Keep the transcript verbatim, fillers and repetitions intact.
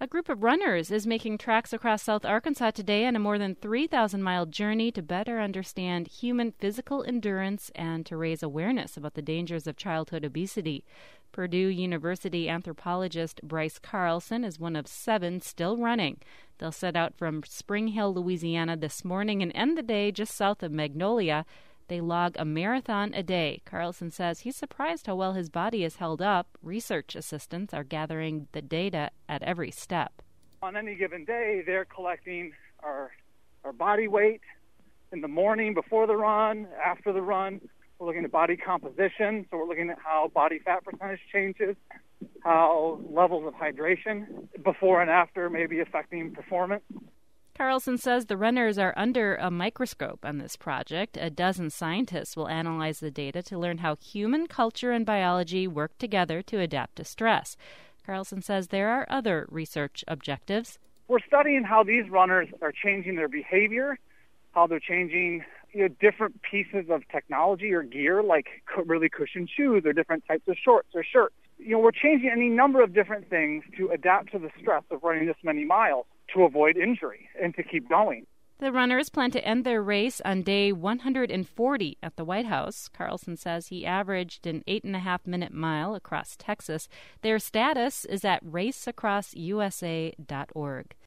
group of runners is making tracks across South Arkansas today on a more than three thousand mile journey to better understand human physical endurance and to raise awareness about the dangers of childhood obesity. Purdue University anthropologist Bryce Carlson is one of seven still running. They'll set out from Spring Hill, Louisiana this morning and end the day just south of Magnolia. They log a marathon a day. Carlson says he's surprised how well his body is held up. Research assistants are gathering the data at every step. On any given day, they're collecting our, our body weight in the morning before the run, after the run. We're looking at body composition, so we're looking at how body fat percentage changes, how levels of hydration before and after may be affecting performance. Carlson says the runners are under a microscope on this project. A dozen scientists will analyze the data to learn how human culture and biology work together to adapt to stress. Carlson says there are other research objectives. We're studying how these runners are changing their behavior, how they're changing you know, different pieces of technology or gear, like really cushioned shoes or different types of shorts or shirts. You know, we're changing any number of different things to adapt to the stress of running this many miles, to avoid injury and to keep going. The runners plan to end their race on day one hundred forty at the White House. Carlson says he averaged an eight and a half minute mile across Texas. Their status is at race across U S A dot org.